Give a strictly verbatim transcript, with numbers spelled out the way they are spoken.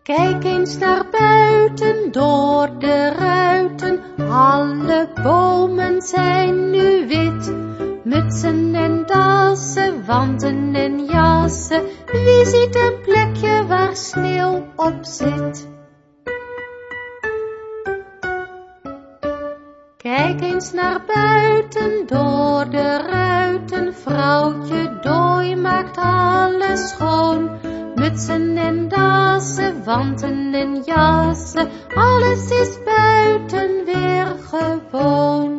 Kijk eens naar buiten, door de ruiten, alle bomen zijn nu wit. Mutsen en dassen, wanten en jassen, wie ziet een plekje waar sneeuw op zit? Kijk eens naar buiten, door de ruiten, vrouwtje Dooi maakt alles schoon. Mutsen en dassen, wanten en jassen, alles is buiten weer gewoon.